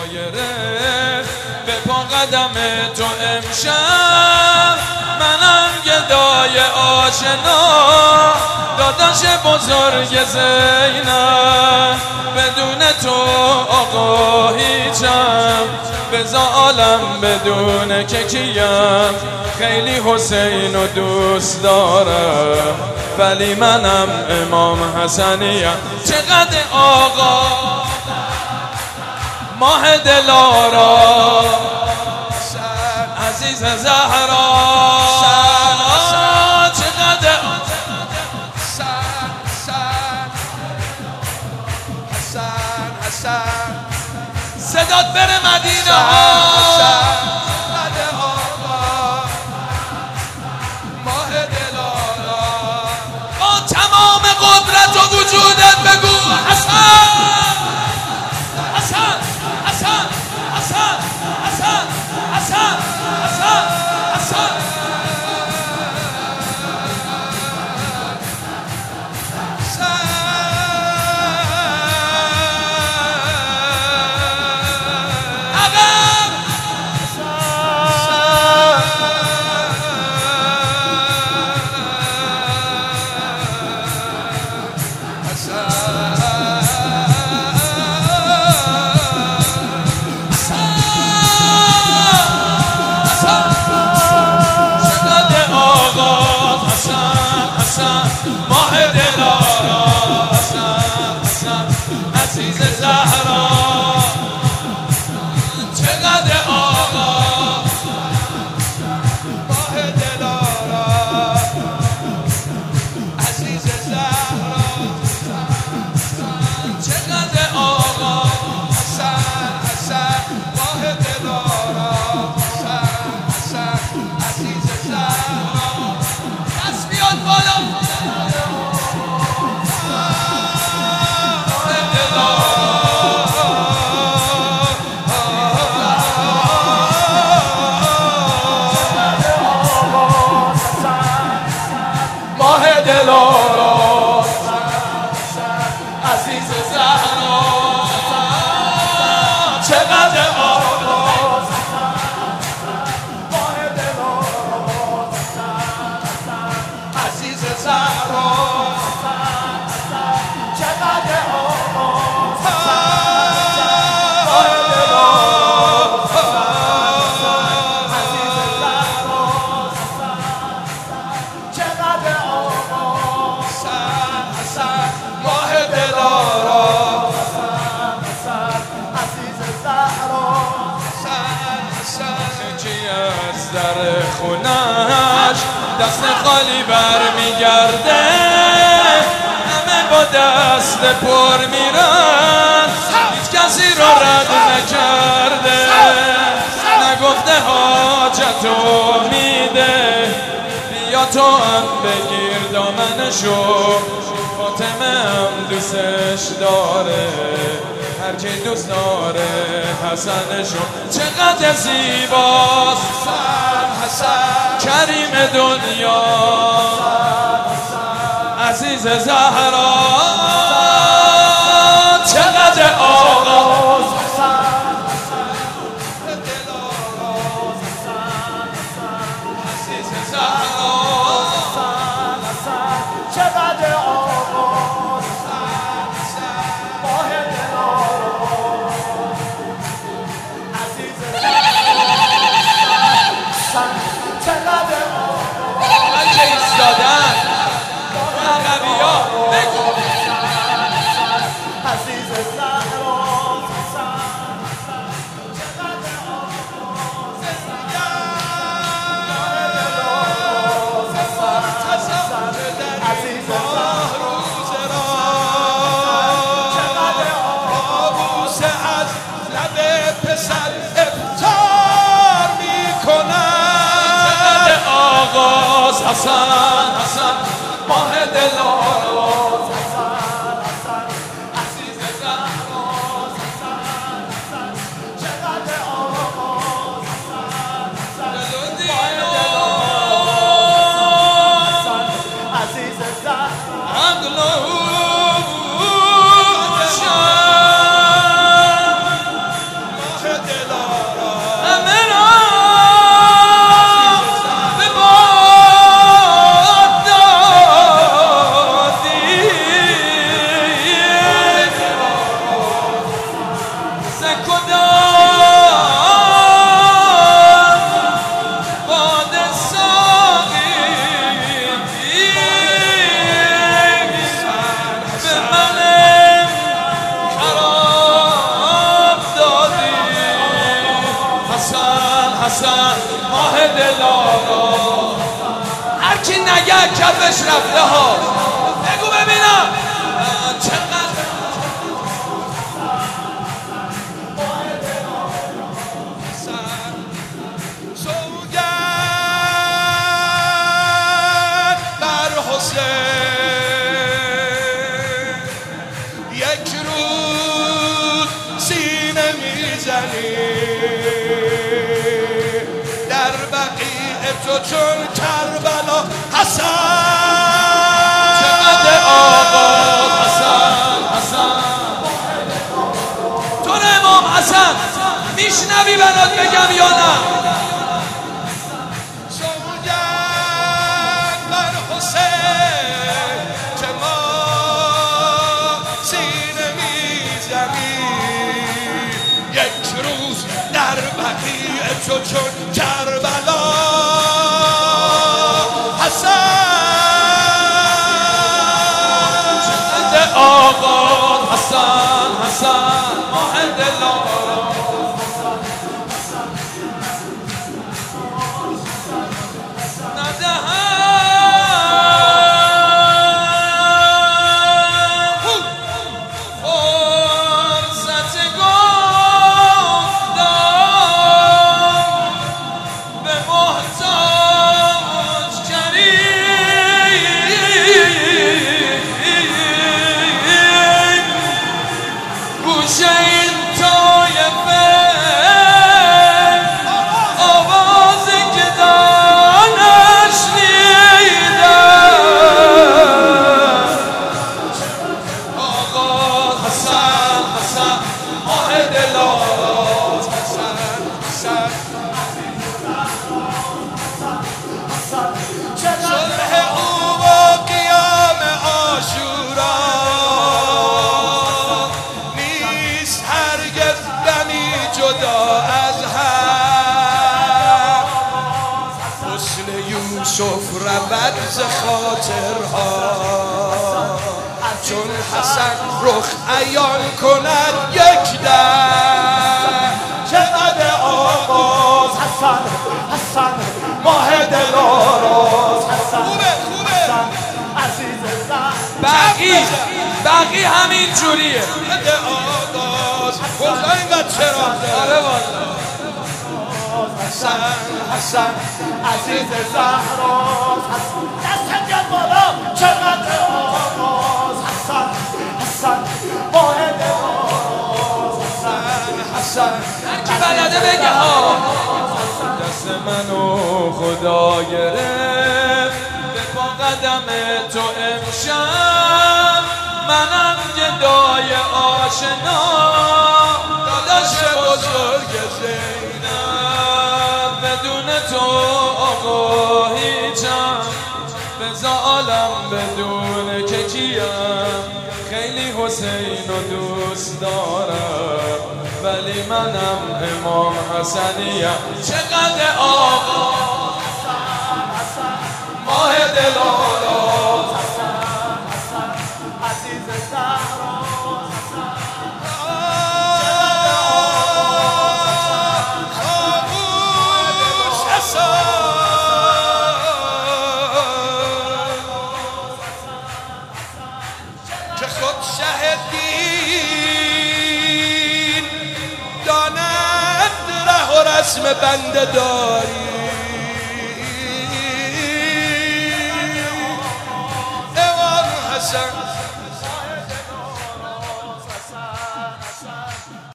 گرفت به پا قدم تو امشب. منم گدای آشنا داداش بزرگ زینب، بدون تو آقا هیچم، بزا عالم بدون که کیم. خیلی حسین رو دوست دارم ولی منم امام حسنیم. چقدر آقا ماه دلارا عزیز زهرا، چقدر صدات بره مدینه ها. ماه دلارا با تمام قدرت و وجودت بگو حسن حسن حسن حسن حسن حسن حسن حسن. ماه دلارا حسن حسن عزیز زهرا، چقدر آقا ماه دلارا عزیز زهرا، چقدر آقا حسن حسن ماه دلارا حسن حسن عزیز زهرا. دست بیاد بالا. ماه دلارا عزیز زهرا، چقدر آقا ماه دلارا عزیز زهرا، چقدر آقا در خونش دست خالی برمیگرده، همه با دست پر میرن، هیچ کسی رو رد نکرده، نگفته حاجتو میده، بیا تو هم بگیر دامنشو، فاطمه هم دوستش داره، هر کی دوست داره حسنشو. چقدر زیباست حسن کریم دنیا عزیز زهرا، چقدر آقا عزیز زهرا، چقدر آقا ماه دلارا عزیز چقدر من که ایستادن عقبی ها بگو عزیز زهرا، حسن حسن ماه دلارا حسن حسن عزیز زهرا، حسن حسن چقدر آقا حسن حسن ماه دلارا حسن عزیز زهرا. دلارا هر کی نگه کفش رفته ها بگو ببینم چقدر سوگند بر حسین یک روز سینه میزنی در بقیع تو چون کربلا حسن چقدر آقا حسن تو امام حسن میشنوی برات بگم یا نه سوگند بر حسین که ما سینه میزنیم یک روز در بقیع تو چون کربلا حسن آقا حسن ماه دلارا یوسف رود ز خاطرها چون حسن رخ عیان کند یک دم چقدر آغاز حسن ماه دلاراز خوبه عزیز بقی همین جوریه چقدر آغاز گفتا اینقدر چرا داره حسن عزیز زهراز دستم بیاد بالا چقدر آغاز حسن ماه دلاراز حسن هر کی بلده بگه ها دست منو خدا گرفت به پا قدم تو امشب منم گدای آشنا داداش بزرگ زینب بدون تو آقا هیچم بزا عالم بدون که کیم خیلی حسین رو دوست دارم ولی منم امام حسنیم چقدر آقا ماه دلاراز عزیز زهراز که خود شهدین داند ره و رسم بنده داری امام حسن